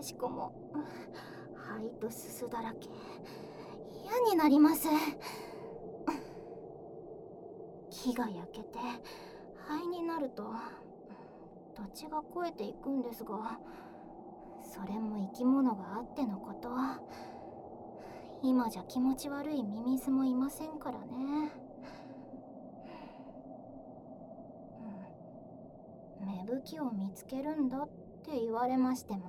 しくも肺とすすだらけ、嫌になります。木が焼けて灰になると土地が肥えていくんですが、それも生き物があってのこと。今じゃ気持ち悪いミミズもいませんからね。芽吹きを見つけるんだって言われましても、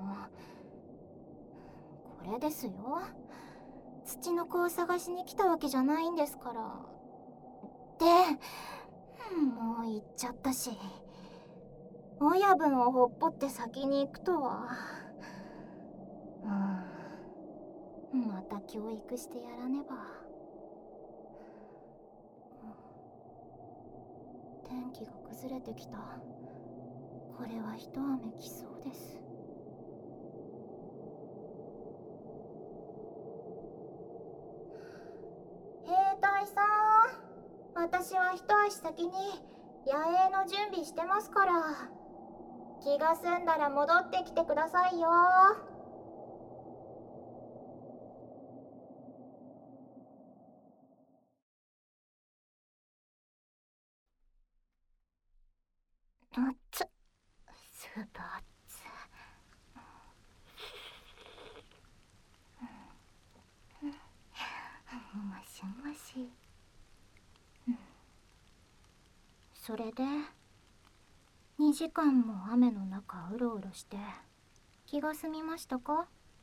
これですよ。土の子を探しに来たわけじゃないんですから。で、もう行っちゃったし、親分をほっぽって先に行くとは。また教育してやらねば。天気が崩れてきた。これは一雨来そうです。兵隊さん、私は一足先に野営の準備してますから、気が済んだら戻ってきてくださいよ。あっつ、スープあっつ。もしもし。それで2時間も雨の中うろうろして気が済みましたか？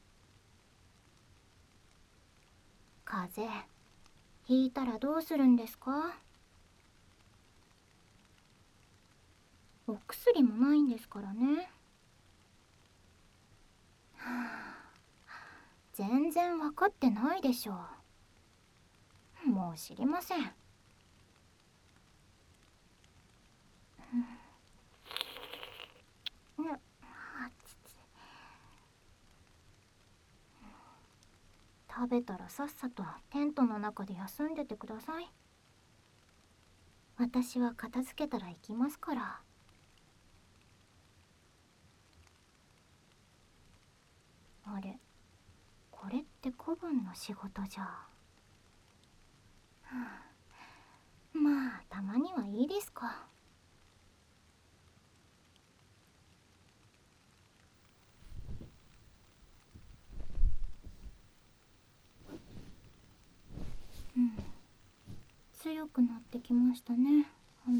風邪ひいたらどうするんですか？お薬もないんですからね。全然分かってないでしょう。もう知りません。食べたらさっさとテントの中で休んでてください。私は片付けたら行きますから。あれ、これって子分の仕事じゃ。まあたまにはいいですか。強くなってきましたね、雨。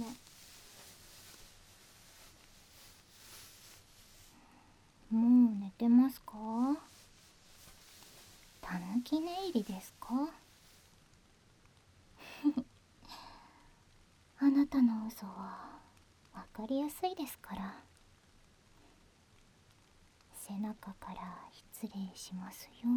もう寝てますか？たぬき寝入りですか？あなたの嘘はわかりやすいですから。背中から失礼しますよ。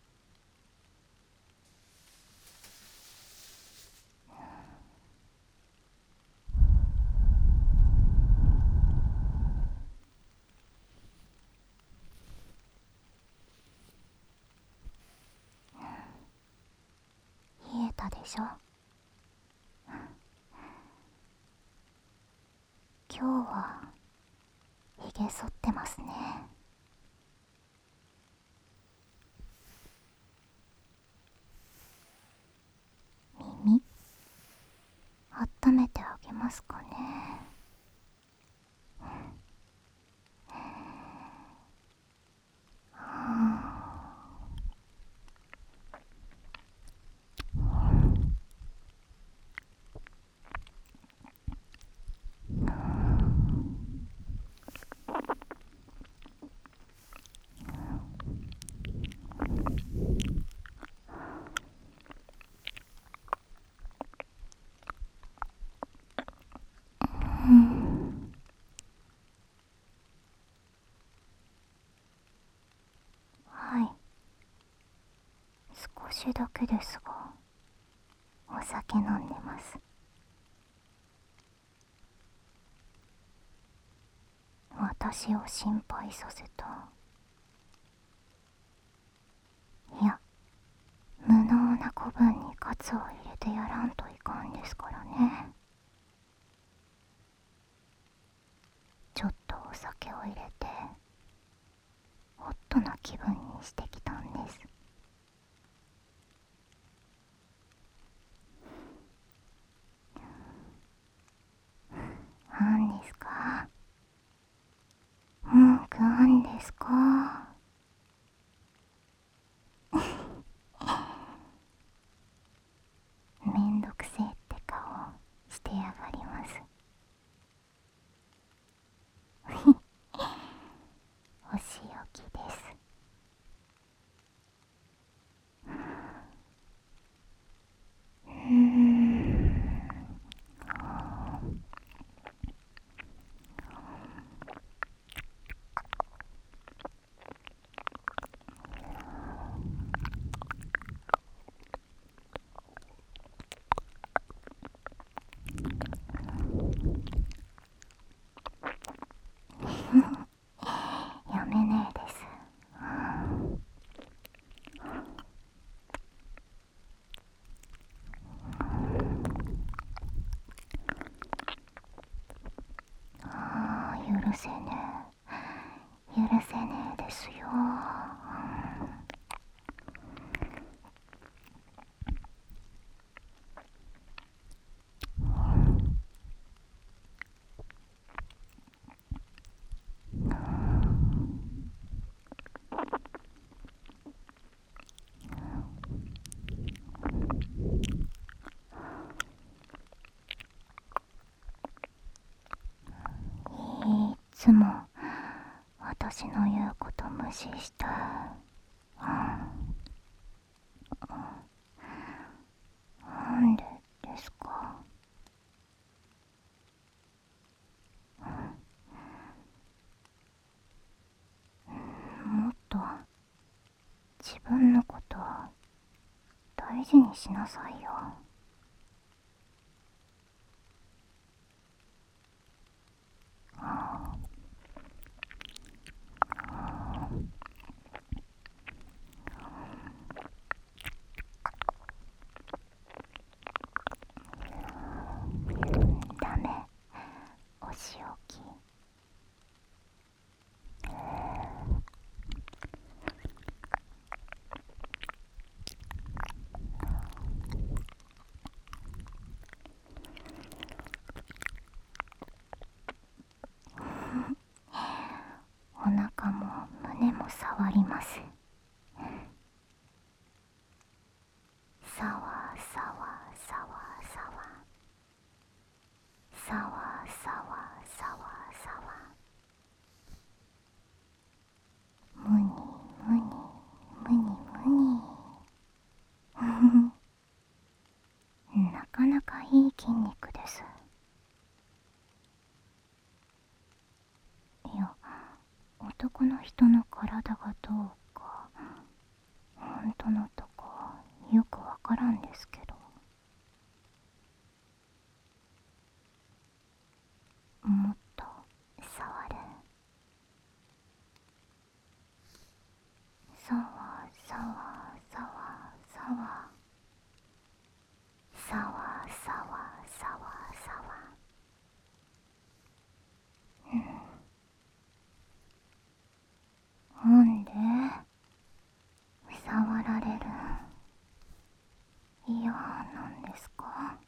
冷えたでしょ。今日はひげ剃ってますね。耳温めてあげますかね。はい、少しだけですがお酒飲んでます。私を心配させた。いや、無能な子分にカツを入れてやらんといかんですからね。ちょっとお酒を入れてホットトな気分にしてきたんです。なんですか？文句あんですか？めんどくせえって顔してやがります。お仕置きです。やめねえです。許せねえ、許せねえですよ。いつも私の言うこと無視して、なんでですか？もっと自分のこと大事にしなさいよ。ダメ、お仕置き。お腹も胸も触ります。さわさわさわさわ、さわさわさわさわ、むにむにむにむに。なかなかいい筋肉です。いや、男の人の体がどうか本当のとこよくわからんですけど、もっと触る。さわさわさわさわ、さわさわさわさわ。なんで触られる嫌なんですか？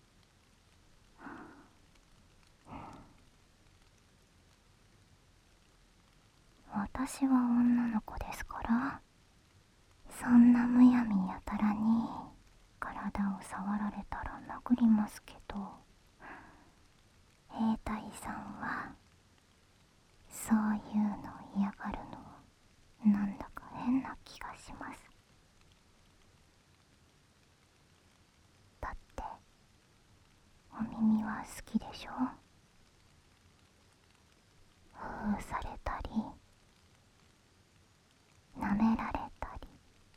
私は女の子ですから、そんなむやみやたらに体を触られたら殴りますけど、兵隊さんはそういうの嫌がるのなんだか変な気がします。だってお耳は好きでしょ？ふうされたり舐められたり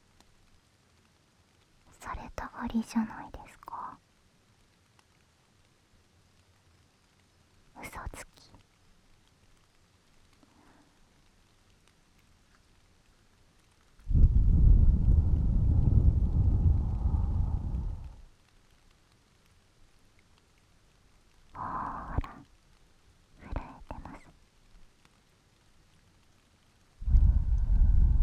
されたがりじゃないですか。嘘つき。ほーら、震えてます。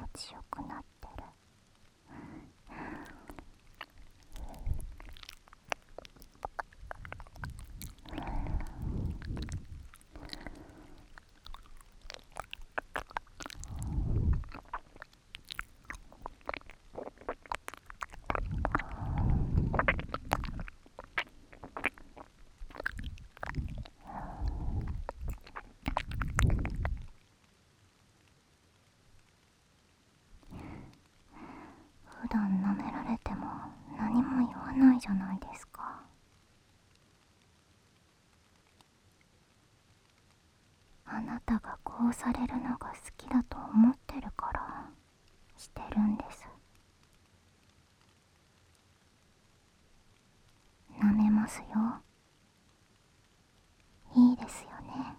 ちよくなってる。普段舐められても何も言わないじゃないですか。あなたがこうされるのが好きだと思ってるからしてるんです。舐めますよ。いいですよね。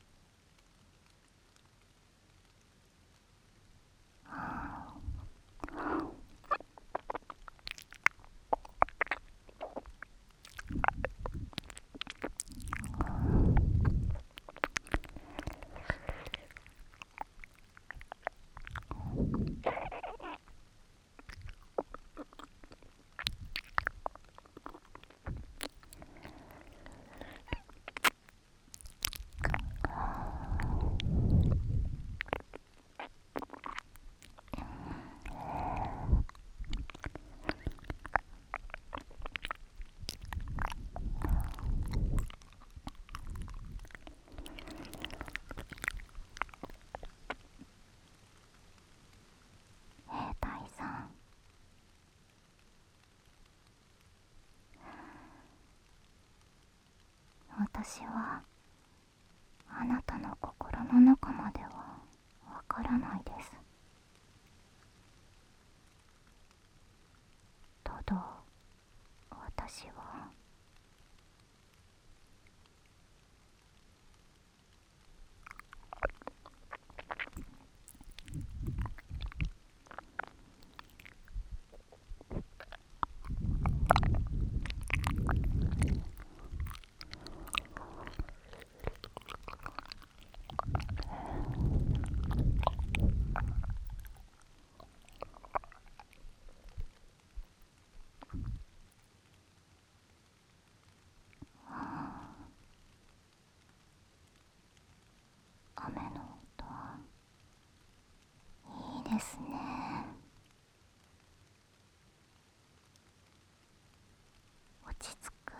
兵隊さん、私はあなたの心の中まではわからないです。ただ私は雨の音いいですね。落ち着く。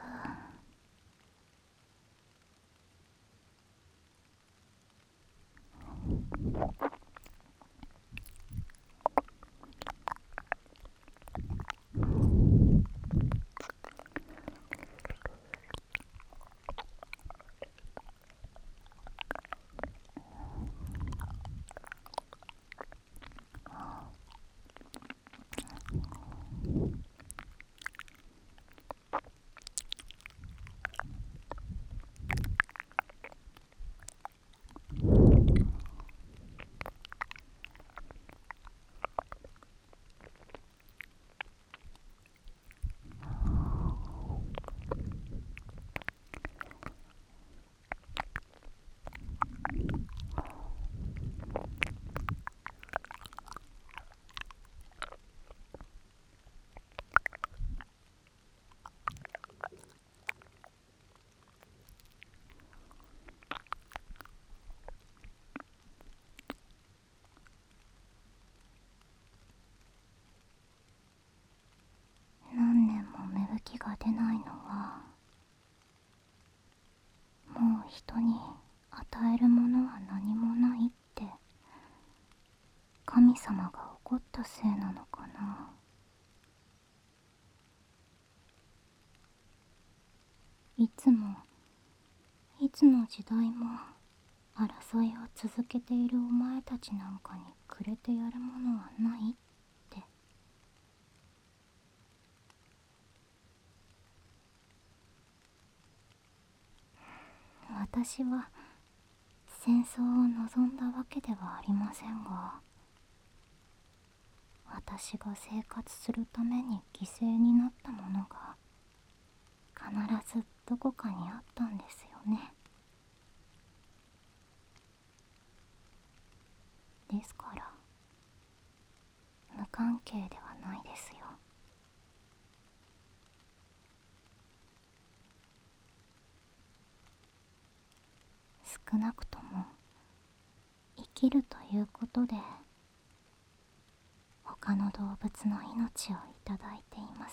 何年も芽吹きが出ないのはもう人に与えるものは何もないって神様が怒ったせいなのかな。いつもいつの時代も争いを続けているお前たちなんかにくれてやるものはないって。私は戦争を望んだわけではありませんが、私が生活するために犠牲になったものが必ずどこかにあったんですよね。ですから関係ではないですよ。少なくとも生きるということで他の動物の命をいただいています。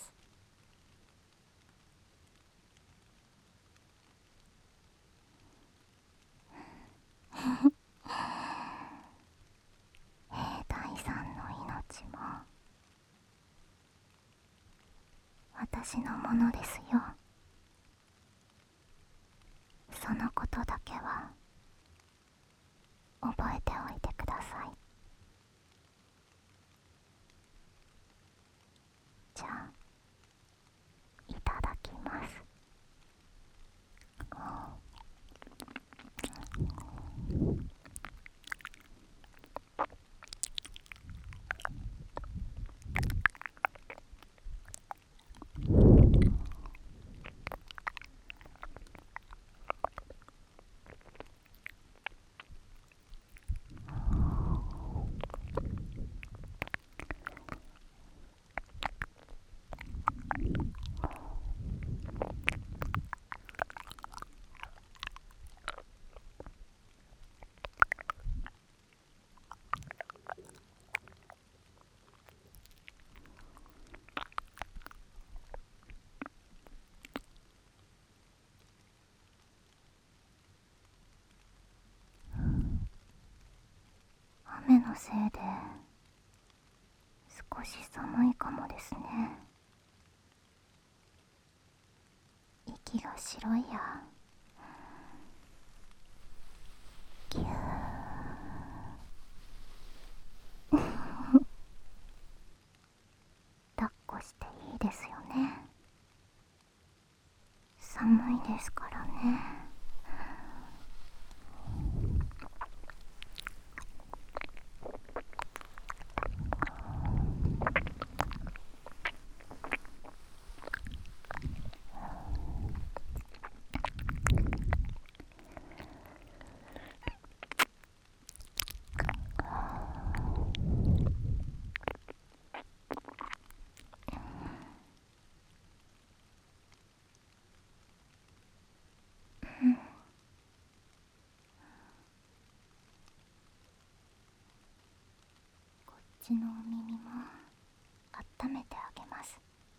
兵隊さんの命も私のものですよ。そのことだけは覚えておいてください。じゃあいただきます。雨のせいで少し寒いかもですね。息が白いや。ぎゅー抱っこしていいですよね。寒いですからね。こっちのお耳も温めてあげます。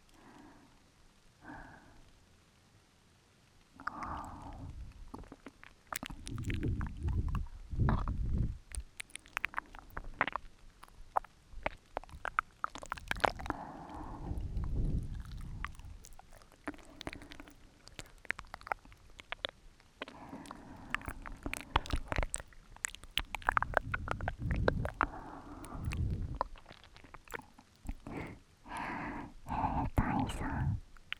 大さん、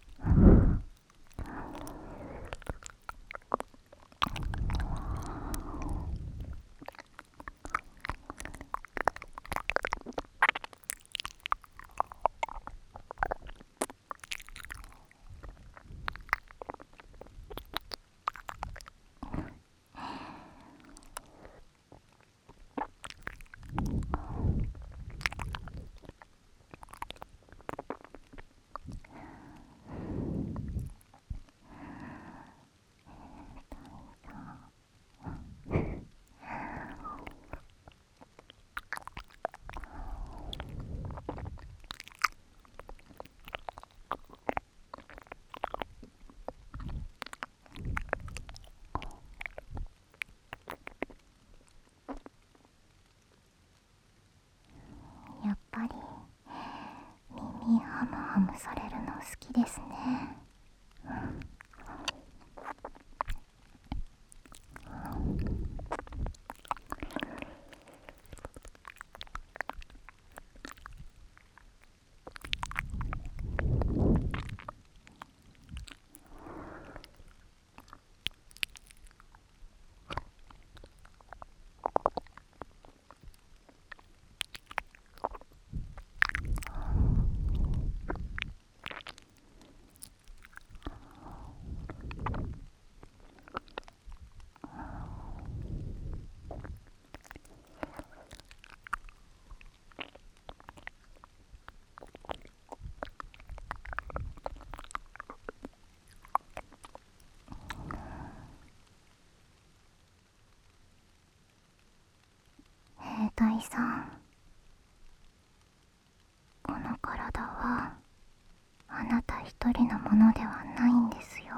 やっぱり耳ハムハムされるの好きですね。 体はあなた一人のものではないんですよ。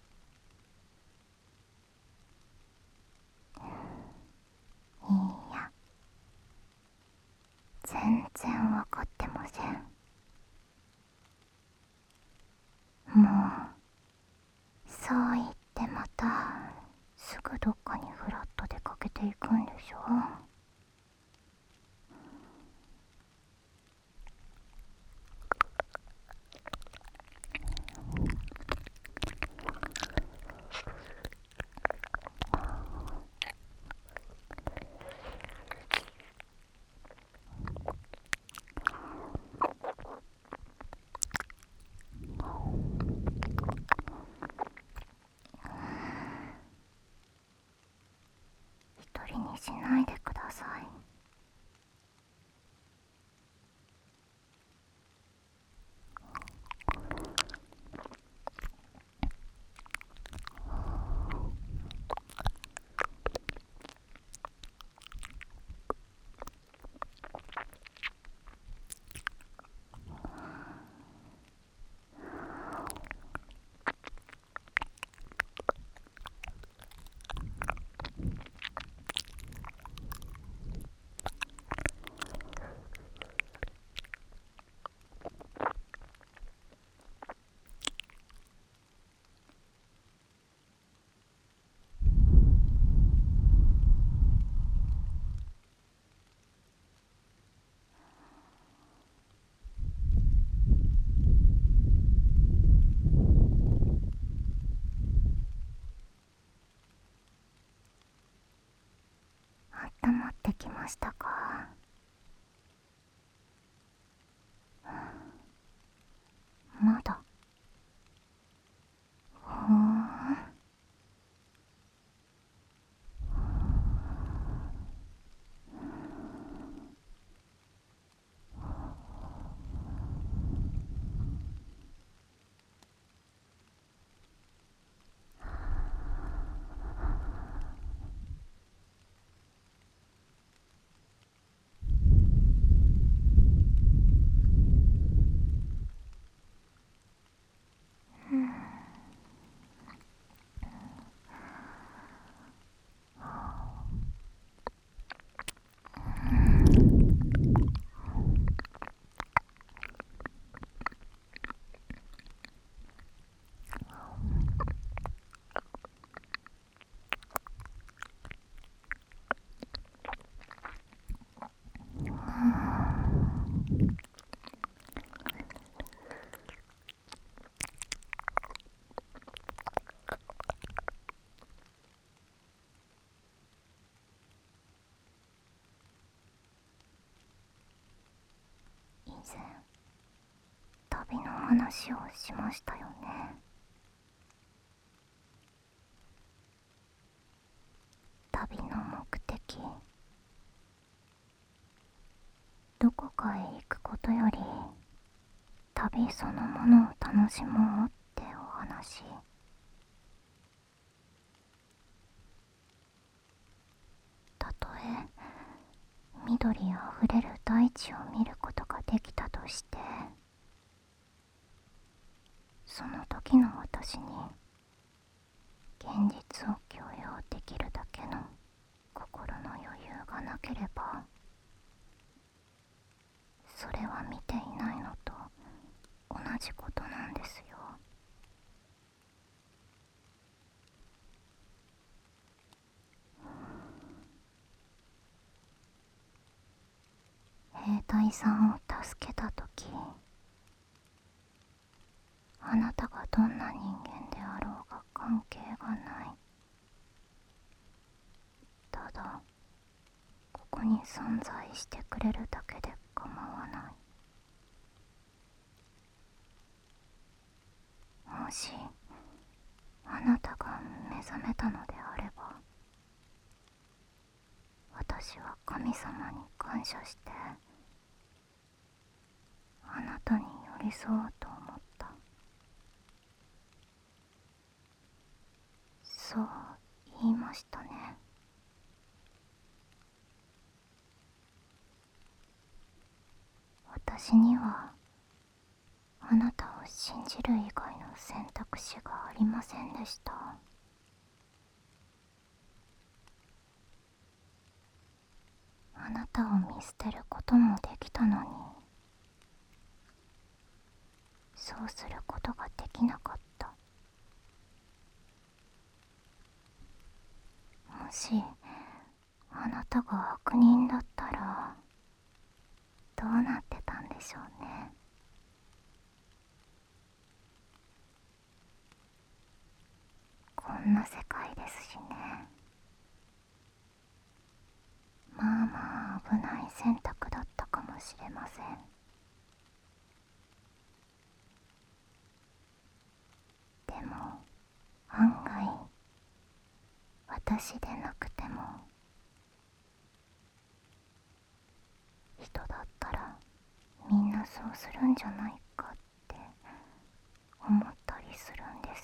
いいや、全然わかってません。もうそう言ってまたすぐどっかにフラッと出かけていくんでしょ。一人にしないでください。温まってきましたか？まだ。ほー。以前旅の話をしましたよね。旅の目的、どこかへ行くことより旅そのものを楽しもうってお話。たとえ緑あふれる大地を見ることができたとして、その時の私に現実を許容できるだけの心の余裕がなければ、それは見ていないのと同じことなんですよ。兵隊さんを助けたとき、あなたがどんな人間であろうが関係がない。ただここに存在してくれるだけで構わない。もしあなたが目覚めたのであれば、私は神様に感謝してあなたに寄り添おうと思った。そう言いましたね。私にはあなたを信じる以外の選択肢がありませんでした。あなたを見捨てることもできたのに、そうすることができなかった。もしあなたが悪人だったらどうなってたんでしょうね。こんな世界ですしね。まあまあ危ない選択だったかもしれません。でも案外私でなくても人だったらみんなそうするんじゃないかって思ったりするんです。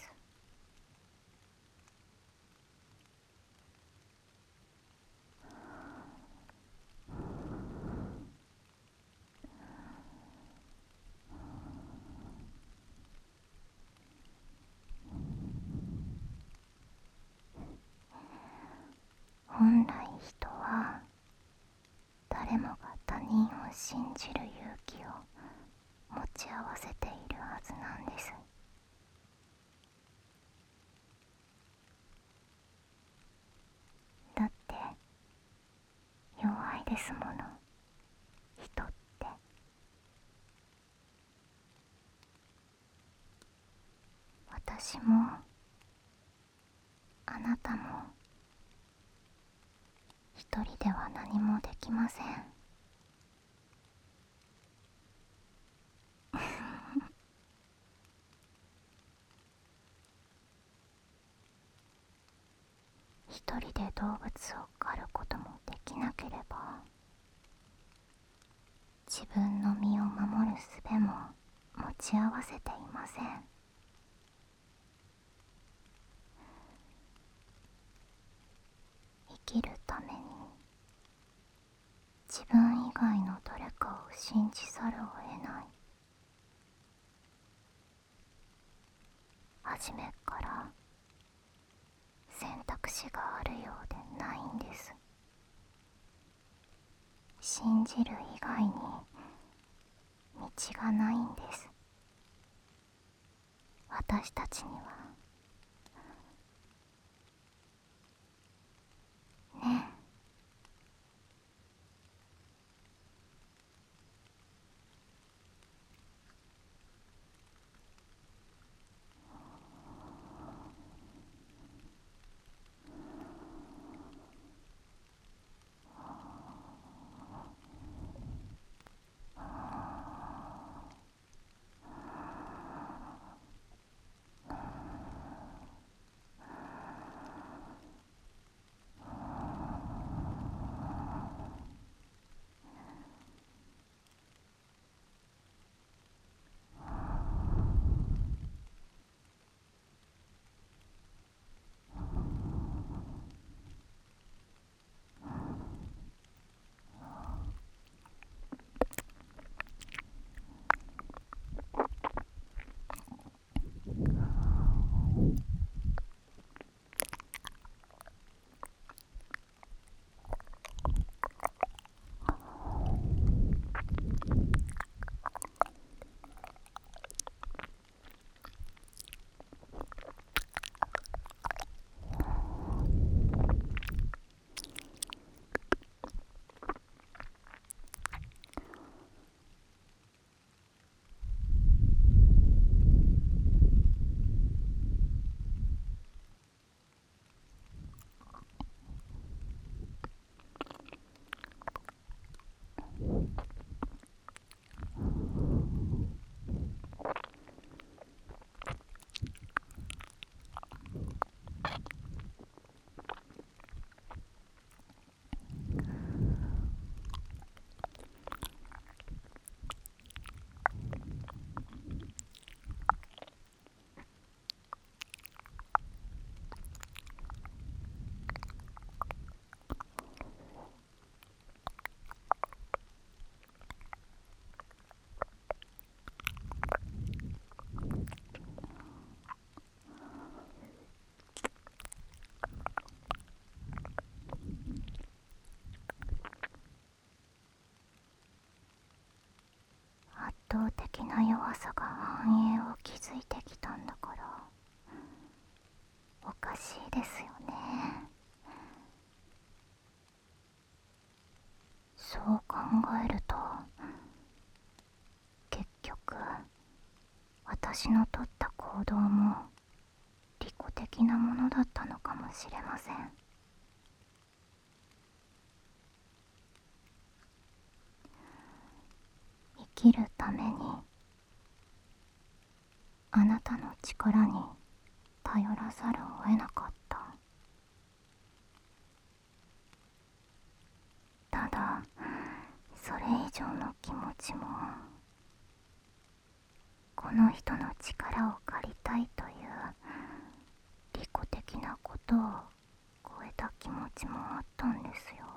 本来人は誰もが他人を信じる勇気を持ち合わせているはずなんです。だって弱いですもの、人って。私もあなたも一人では何もできません。一人で動物を狩ることもできなければ、自分の身を守る術も持ち合わせていません。生きるために自分以外の誰かを信じざるを得ない。初めから選択肢があるようでないんです。信じる以外に道がないんです。私たちにはね。 倒的な弱さが繁栄を築いてきたんだから、おかしいですよね。そう考えると、結局私の取った行動も利己的なものだったのかもしれません。生きるためにあなたの力に頼らざるを得なかった。ただそれ以上の気持ちも、この人の力を借りたいという利己的なことを超えた気持ちもあったんですよ。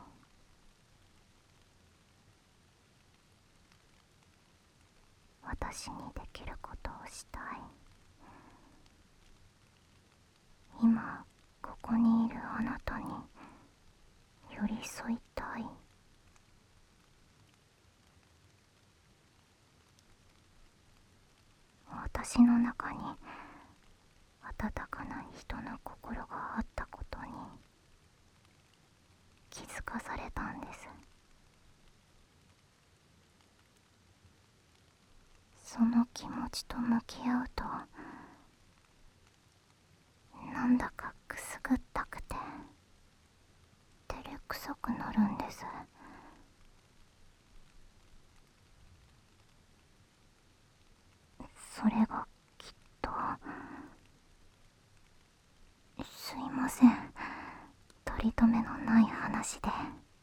私にできることをしたい。今ここにいるあなたに寄り添いたい。私の中に温かな人の心があったことに気づかされたんです。その気持ちと向き合うと、なんだかくすぐったくて照れくさくなるんです。それがきっと、すいません、取り留めのない話で。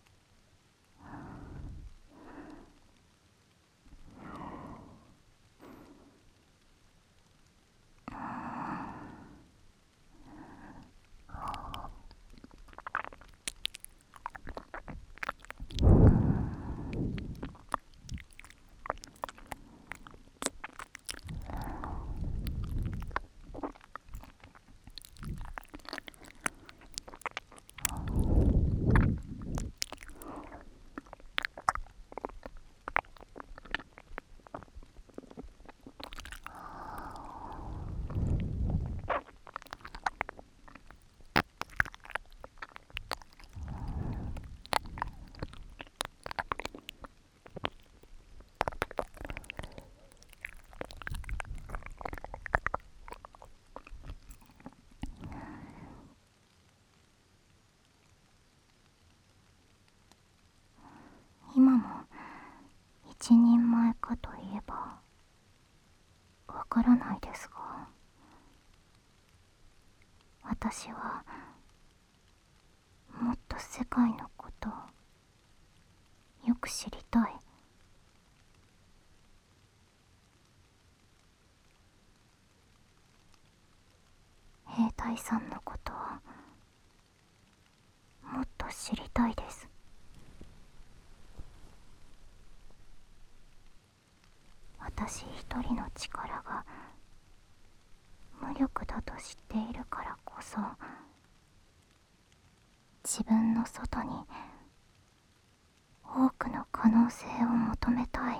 今も一人前かといえばわからないですが、私はもっと世界のことをよく知りたい。兵隊さんのことをもっと知りたいです。私一人の力が無力だと知っているからこそ、自分の外に多くの可能性を求めたい。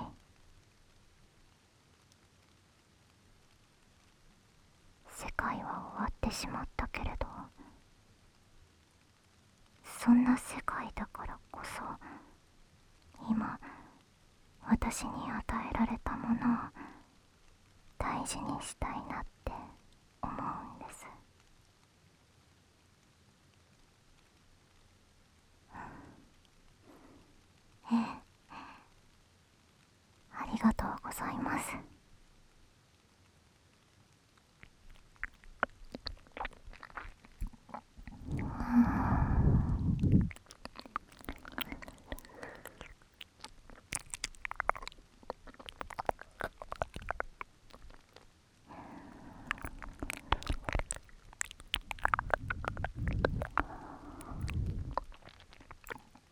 世界は終わってしまったけれど、そんな世界だからこそ、今私に与えられたものを大事にしたいなって思うんです。ええ、ありがとうございます。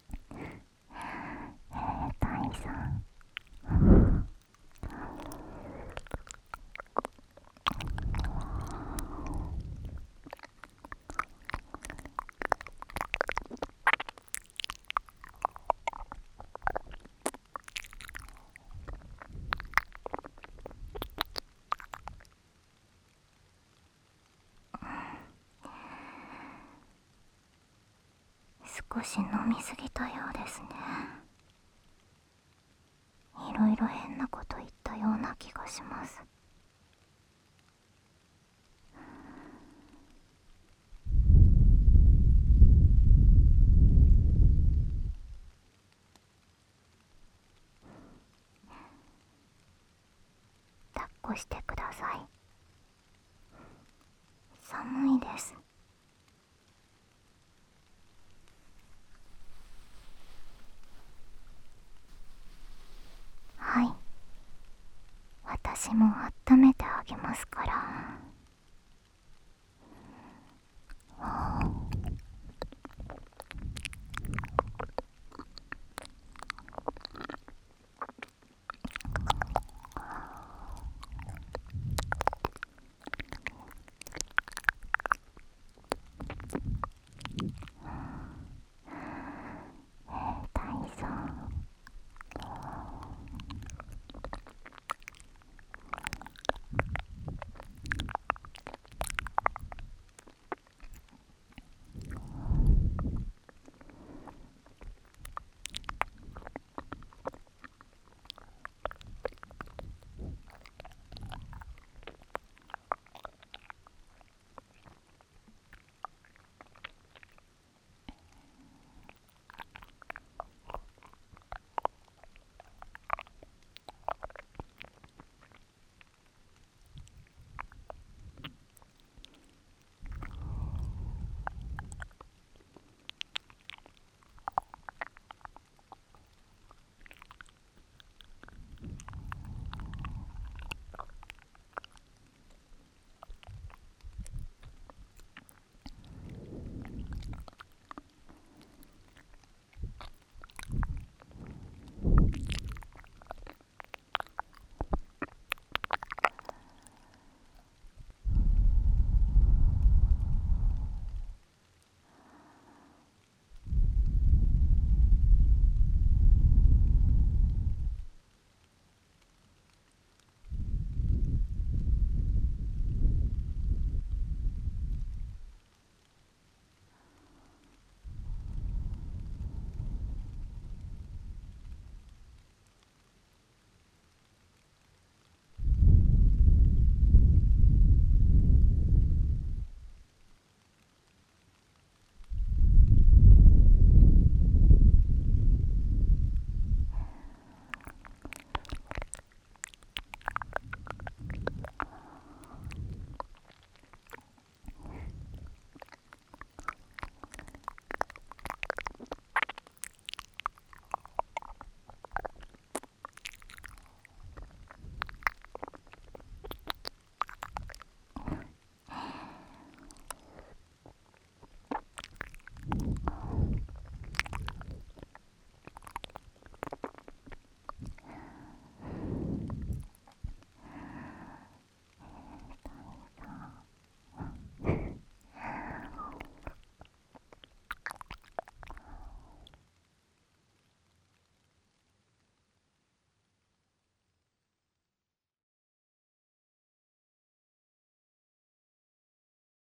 兵隊さん、 少し飲みすぎたようですね。いろいろ変なこと言ったような気がします。抱っこしてください。寒いです。